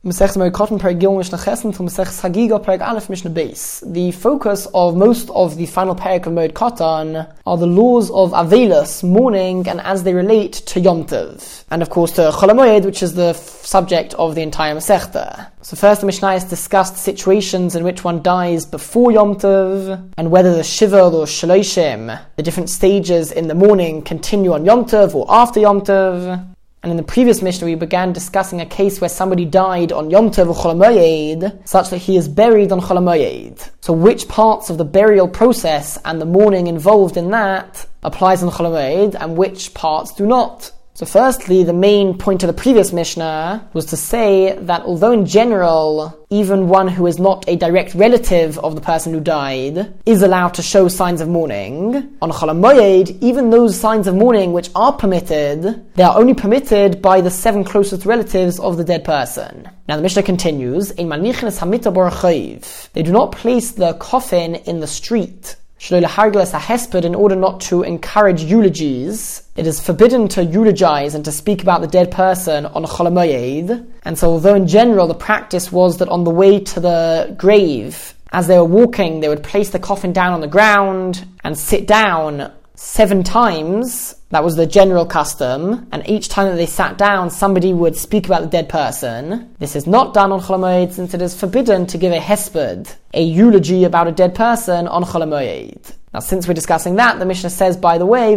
Masechta Merikoton Perek Gimel Mishnah Chesed to Masechta Chagiga Perek Aleph Mishnah Beis. The focus of most of the final Perek of Moed Katan are the laws of Avelus, mourning, and as they relate to Yom Tov, and of course to Chol HaMoed, which is the subject of the entire Masechta. So first the Mishnah has discussed situations in which one dies before Yom Tov, and whether the Shiva or Shaloshim, the different stages in the mourning, continue on Yom Tov or after Yom Tov. And in the previous Mishnah, we began discussing a case where somebody died on Yom Tov or Chol HaMoed, such that he is buried on Chol HaMoed. So which parts of the burial process and the mourning involved in that applies on Chol HaMoed, and which parts do not? So firstly, the main point of the previous Mishnah was to say that although in general, even one who is not a direct relative of the person who died is allowed to show signs of mourning, on Chol HaMoed, even those signs of mourning which are permitted, they are only permitted by the 7 closest relatives of the dead person. Now the Mishnah continues, Ein manichin es hamita b'archayv. They do not place the coffin in the street, in order not to encourage eulogies. It is forbidden to eulogize and to speak about the dead person on Chol HaMoed. And so although in general the practice was that on the way to the grave, as they were walking, they would place the coffin down on the ground and sit down 7 times. That was the general custom, and each time that they sat down, somebody would speak about the dead person. This is not done on Chol HaMoed, since it is forbidden to give a hesped, a eulogy about a dead person on Chol HaMoed. Now, since we're discussing that, the Mishnah says, by the way,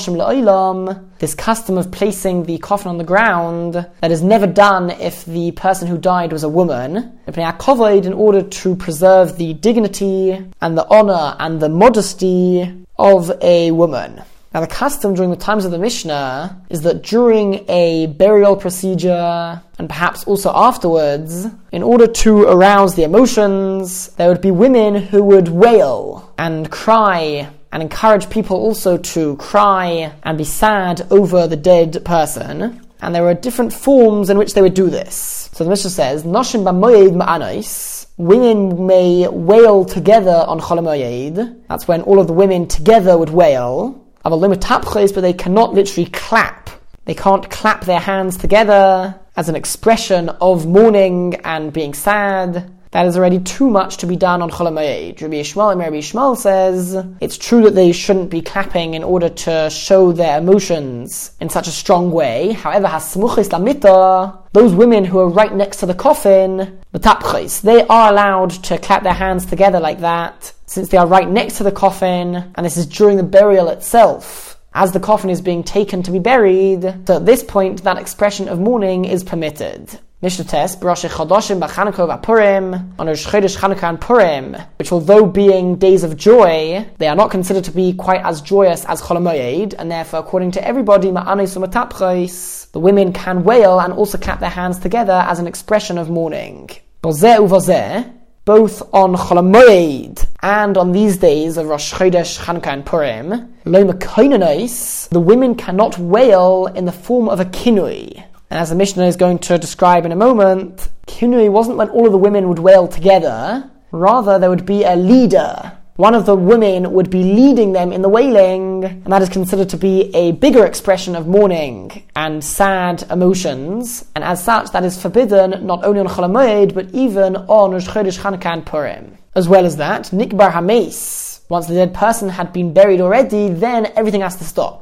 this custom of placing the coffin on the ground, that is never done if the person who died was a woman, in order to preserve the dignity and the honor and the modesty of a woman. Now the custom during the times of the Mishnah is that during a burial procedure, and perhaps also afterwards, in order to arouse the emotions, there would be women who would wail and cry and encourage people also to cry and be sad over the dead person. And there were different forms in which they would do this. So the Mishnah says, Noshim b'moed ma'anos, women may wail together on Chol HaMoed. That's when all of the women together would wail. But they cannot literally clap. They can't clap their hands together as an expression of mourning and being sad. That is already too much to be done on Chol HaMoed. Rabbi Yishmael says it's true that they shouldn't be clapping in order to show their emotions in such a strong way. However, hasmuchis lamita, those women who are right next to the coffin, they are allowed to clap their hands together like that, since they are right next to the coffin, and this is during the burial itself, as the coffin is being taken to be buried. So at this point, that expression of mourning is permitted. Mishnah Test, B'Rosh Chodoshim B'Chanukah V'Purim, on Rosh Chodesh Chanukah and Purim, which although being days of joy, they are not considered to be quite as joyous as Chol HaMoed, and therefore, according to everybody, Ma'anos u'Matapchos, the women can wail and also clap their hands together as an expression of mourning. Bozeh uvozeh, both on Chol HaMoed and on these days of Rosh Chodesh, Chanukah and Purim, lo mekoinonais, the women cannot wail in the form of a kinui. And as the Mishnah is going to describe in a moment, kinui wasn't when all of the women would wail together. Rather, there would be a leader. One of the women would be leading them in the wailing, and that is considered to be a bigger expression of mourning and sad emotions. And as such, that is forbidden not only on Chol HaMoed, but even on Rosh Chodesh, Chanukah and Purim. As well as that, Nikbar HaMeis, once the dead person had been buried already, then everything has to stop.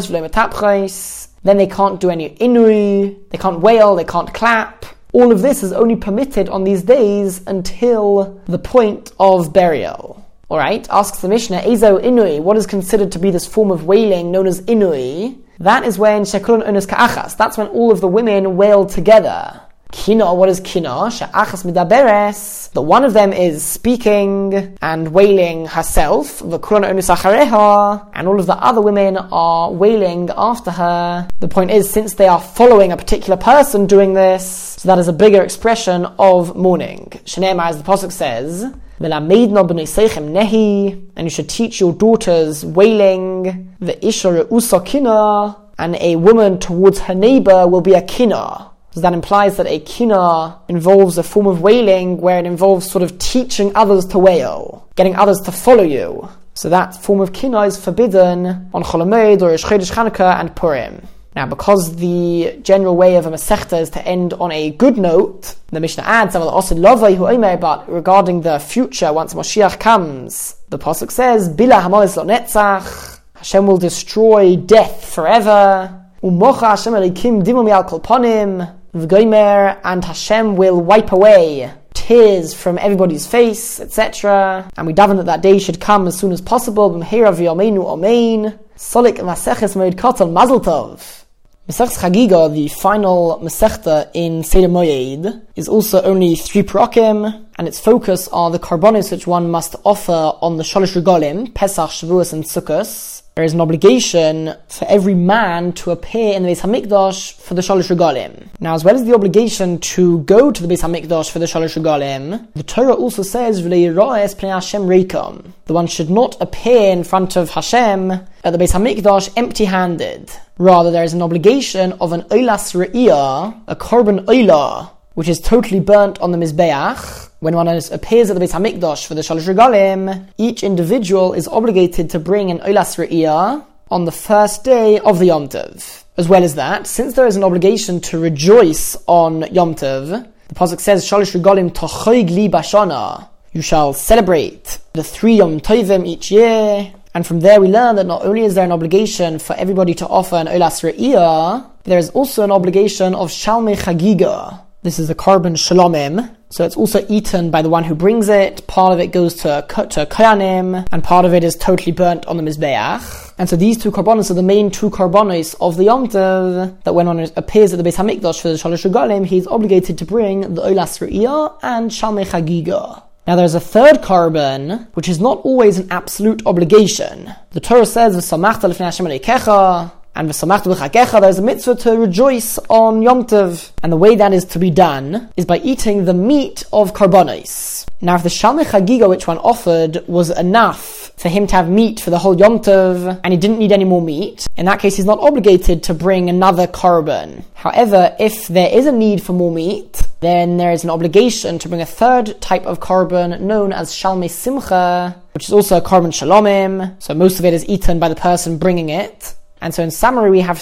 Then they can't do any inui, they can't wail, they can't clap. All of this is only permitted on these days until the point of burial. Alright, asks the Mishnah, Ezo inui, what is considered to be this form of wailing known as inui? That is when shekulun unus ka'achas, that's when all of the women wail together. Kina, what is kina? She'achas midaberes, that one of them is speaking and wailing herself, v'kulun unus achareha, and all of the other women are wailing after her. The point is, since they are following a particular person doing this, so that is a bigger expression of mourning. Shneimah, as the Pasuk says, and you should teach your daughters wailing, and a woman towards her neighbor will be a kina. So that implies that a kina involves a form of wailing where it involves sort of teaching others to wail, getting others to follow you. So that form of kina is forbidden on Chol HaMoed or Rosh Chodesh Chanukah and Purim. Now, because the general way of a Masechta is to end on a good note, the Mishnah adds, but regarding the future, once Moshiach comes, the Pasuk says, Bila hamois lo netzach, Hashem will destroy death forever, Umocha Hashem elikim dimu mi'al kol panim, v'goymer, and Hashem will wipe away tears from everybody's face, etc. And we daven that day should come as soon as possible. B'mheira v'yomeinu amein. Solik Maseches Moed Katan Mazel Tov. Maseches Chagiga, the final Masechta in Seder Moed, is also only 3 parakim, and its focus are the karbonos which one must offer on the Shalosh Regalim, Pesach, Shavuos, and Sukkos. There is an obligation for every man to appear in the Beis HaMikdash for the Shalosh Regalim. Now, as well as the obligation to go to the Beis HaMikdash for the Shalosh Regalim, the Torah also says, V'lei yira'es pnei Hashem reikam. The one should not appear in front of Hashem at the Beis HaMikdash empty-handed. Rather, there is an obligation of an Olas Re'iyah, a Korban Olah, which is totally burnt on the Mizbeach. When one appears at the Beis HaMikdash for the Shalosh Regalim, each individual is obligated to bring an Olas Re'iyah on the first day of the Yom Tov. As well as that, since there is an obligation to rejoice on Yom Tov, the Pasuk says, Shalosh Regalim tochoig li bashana. You shall celebrate the 3 Yom Tovim each year. And from there we learn that not only is there an obligation for everybody to offer an Olas Re'iyah, but there is also an obligation of Shalmei Chagiga. This is the Korban Shalomim, so it's also eaten by the one who brings it. Part of it goes to Koyanim, and part of it is totally burnt on the Mizbeach. And so these 2 karbonos are the main 2 karbonos of the Yom Tov, that when one appears at the Beis HaMikdash for the Shalosh Regalim, he is obligated to bring the Olas Re'iyah and Shalmei Chagiga. Now there's a third carbon, which is not always an absolute obligation. The Torah says, V'samachta l'fnei Hashem Elokecha, and v'samachta b'chakecha, there's a mitzvah to rejoice on Yom Tov. And the way that is to be done is by eating the meat of karbonos. Now if the Shalmei Chagiga which one offered was enough for him to have meat for the whole Yom Tov, and he didn't need any more meat, in that case he's not obligated to bring another carbon. However, if there is a need for more meat, then there is an obligation to bring a third type of carbon known as Shalmei Simcha, which is also a carbon Shalomim, so most of it is eaten by the person bringing it. And so in summary, we have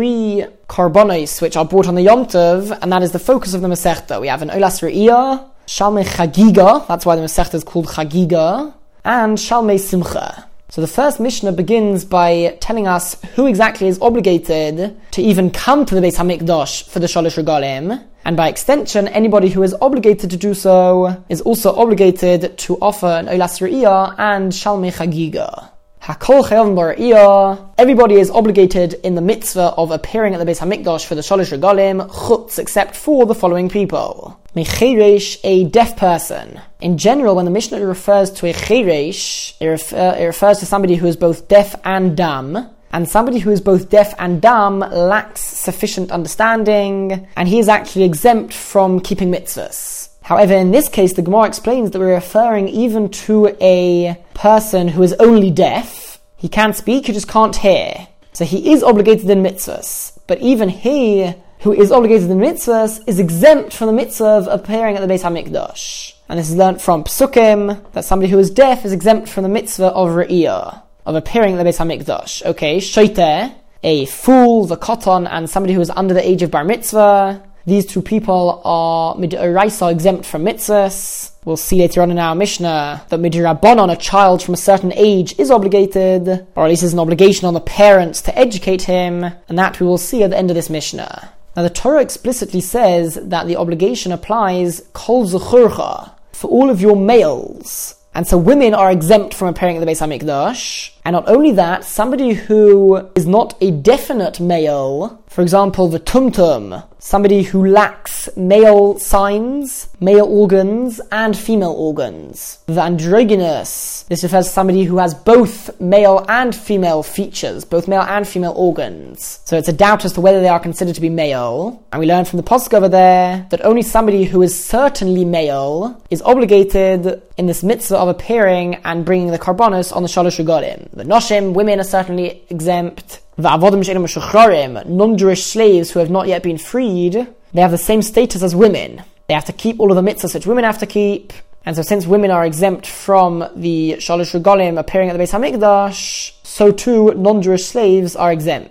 3 karbonos which are brought on the Yom Tov, and that is the focus of the Masechta. We have an Olas Re'iyah, Shalmei Chagiga, that's why the Masechta is called Chagiga, and Shalmei Simcha. So the first Mishnah begins by telling us who exactly is obligated to even come to the Beis HaMikdash for the Shalosh Regalim, and by extension, anybody who is obligated to do so is also obligated to offer an Olas Re'iyah and Shalmei Chagiga. Hakol Chayav B'Re'iyah. Everybody is obligated in the mitzvah of appearing at the Beis HaMikdash for the Shalosh Regalim, chutz, except for the following people. Mecheresh, a deaf person. In general, when the Mishnah refers to a cheresh, it refers to somebody who is both deaf and dumb. And somebody who is both deaf and dumb lacks sufficient understanding, and he is actually exempt from keeping mitzvahs. However, in this case, the Gemara explains that we're referring even to a person who is only deaf. He can't speak, he just can't hear. So he is obligated in mitzvahs. But even he, who is obligated in mitzvahs, is exempt from the mitzvah of appearing at the Beis HaMikdash. And this is learnt from Psukim, that somebody who is deaf is exempt from the mitzvah of Re'iyah, of appearing at the Beis HaMikdash. Okay, Shoiteh, a fool, the Koton, and somebody who is under the age of Bar Mitzvah. These 2 people are Midoraisa exempt from mitzvahs. We'll see later on in our Mishnah that Midirabbanon, a child from a certain age, is obligated, or at least is an obligation on the parents to educate him, and that we will see at the end of this Mishnah. Now the Torah explicitly says that the obligation applies kol zechurcha, for all of your males. And so women are exempt from appearing at the Beis HaMikdash. And not only that, somebody who is not a definite male, for example, the tumtum, somebody who lacks male signs, male organs, and female organs. The androgynous, this refers to somebody who has both male and female features, both male and female organs. So it's a doubt as to whether they are considered to be male. And we learn from the Pasuk over there that only somebody who is certainly male is obligated in this mitzvah of appearing and bringing the karbonos on the Shalosh Regalim. The noshim, women, are certainly exempt. The avodim she'enim meshuchrarim, non-Jewish slaves who have not yet been freed, they have the same status as women. They have to keep all of the mitzvahs which women have to keep. And so since women are exempt from the Shalosh Regalim appearing at the Beis HaMikdash, so too non-Jewish slaves are exempt.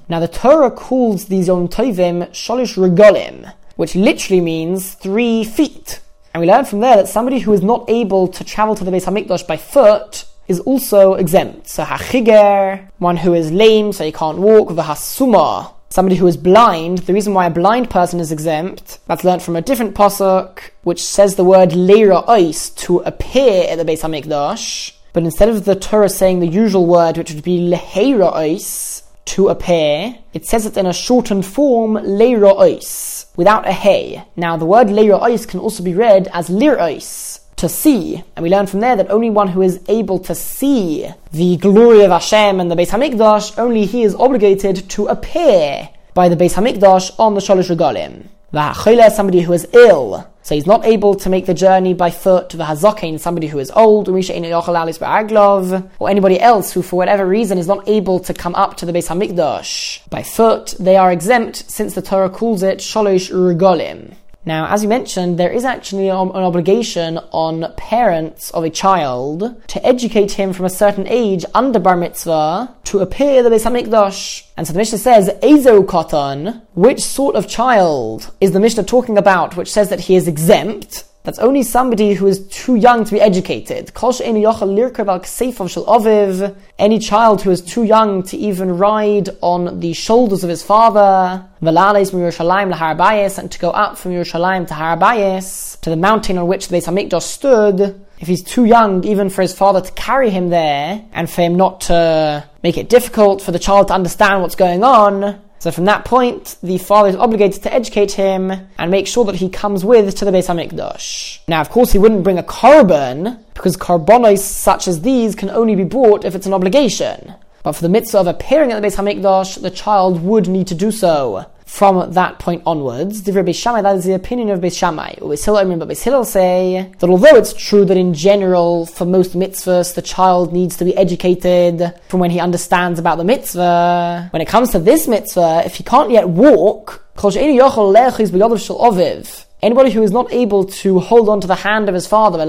Now the Torah calls these Yom Tovim Shalish Regalim, which literally means 3 feet. And we learn from there that somebody who is not able to travel to the Beis HaMikdash by foot is also exempt. So hachiger, one who is lame, so he can't walk, v'hasuma, somebody who is blind. The reason why a blind person is exempt, that's learnt from a different pasuk, which says the word leira ois, to appear at the Beis HaMikdash. But instead of the Torah saying the usual word, which would be leheira ois, to appear, it says it in a shortened form, leira ois, without a hey. Now the word leira ois can also be read as lir ois, to see. And we learn from there that only one who is able to see the glory of Hashem and the Beis HaMikdash, only he is obligated to appear by the Beis HaMikdash on the Shalosh Regalim. V'hachole, somebody who is ill, so he's not able to make the journey by foot. V'hazakein, somebody who is old, or anybody else who for whatever reason is not able to come up to the Beis HaMikdash by foot, they are exempt since the Torah calls it Shalosh Regalim. Now, as you mentioned, there is actually an obligation on parents of a child to educate him from a certain age under Bar Mitzvah to appear at the Beis HaMikdash. And so the Mishnah says, Ezo Katan, which sort of child is the Mishnah talking about, which says that he is exempt? That's only somebody who is too young to be educated. Any child who is too young to even ride on the shoulders of his father, and to go up from Yerushalayim to Har Bayis, to the mountain on which the Beis HaMikdash stood. If he's too young even for his father to carry him there, and for him not to make it difficult for the child to understand what's going on, so from that point, the father is obligated to educate him and make sure that he comes with to the Beis HaMikdash. Now, of course, he wouldn't bring a korban, because korbanos such as these can only be brought if it's an obligation. But for the mitzvah of appearing at the Beis HaMikdash, the child would need to do so. From that point onwards, Divrei Beis Shammai, that is the opinion of Beis Shammai. Beis Hillel, but Beis Hillel say that although it's true that in general, for most mitzvahs, the child needs to be educated from when he understands about the mitzvah, when it comes to this mitzvah, if he can't yet walk, anybody who is not able to hold on to the hand of his father,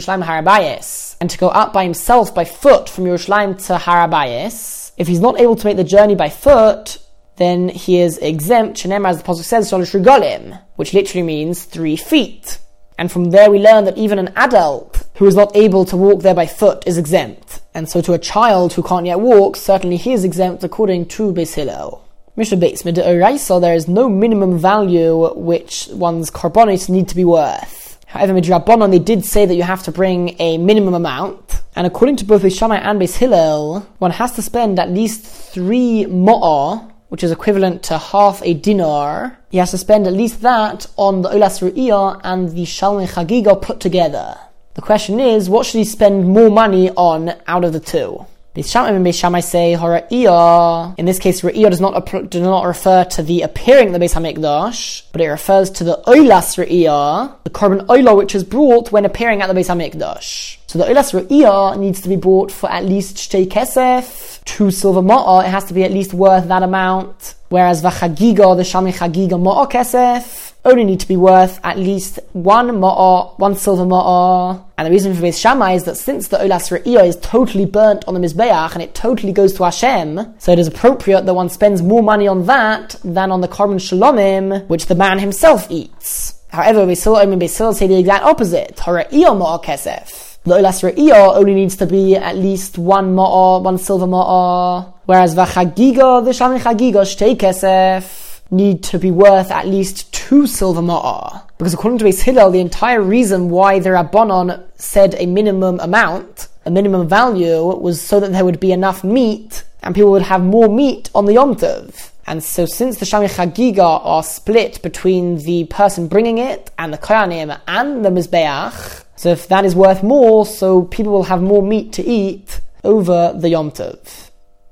and to go up by himself by foot from Yerushalayim to Har Bayis, if he's not able to make the journey by foot, then he is exempt, as the pasuk says, Shalosh Regalim, which literally means 3 feet. And from there we learn that even an adult who is not able to walk there by foot is exempt. And so to a child who can't yet walk, certainly he is exempt according to Beis Hillel. Mishnah Beis, Midoraisa, there is no minimum value which one's korbanos need to be worth. However, Midrabanan, they did say that you have to bring a minimum amount. And according to both Beis Shammai and Beis Hillel, one has to spend at least 3 ma'ah, which is equivalent to half a dinar. He has to spend at least that on the Olas Re'iyah and the Shalmei Chagiga put together. The question is, what should he spend more money on out of the two? Beis Shammai and Beis Shammai say, Hara'iyah. In this case, Re'iyah does not refer to the appearing of the Beis HaMikdash, but it refers to the Olas Re'iyah, the korban olah which is brought when appearing at the Beis HaMikdash. So the Olas Re'iyah needs to be bought for at least shtei kesef, 2 silver ma'ah, it has to be at least worth that amount. Whereas v'chagiga, the Shalmei Chagiga ma'ah kesef, only need to be worth at least 1 ma'ah, 1 silver ma'ah. And the reason for Beis Shammai is that since the Olas Re'iyah is totally burnt on the Mizbeach and it totally goes to Hashem, so it is appropriate that one spends more money on that than on the korban shalomim, which the man himself eats. However, Beis Hillel and Beis Hillel say the exact opposite. Hara'iyah ma'ah kesef. The Olas Re'iyah only needs to be at least 1 ma'ah, 1 silver ma'ah, whereas v'chagiga, the Shalmei Chagiga, shtei kesef, need to be worth at least 2 silver ma'ah. Because according to Beis Hillel, the entire reason why the Rabbanon said a minimum amount, a minimum value, was so that there would be enough meat, and people would have more meat on the Yom Tov. And so since the Shalmei Chagiga are split between the person bringing it, and the Kohanim, and the Mizbeach, so if that is worth more, so people will have more meat to eat over the Yom Tov.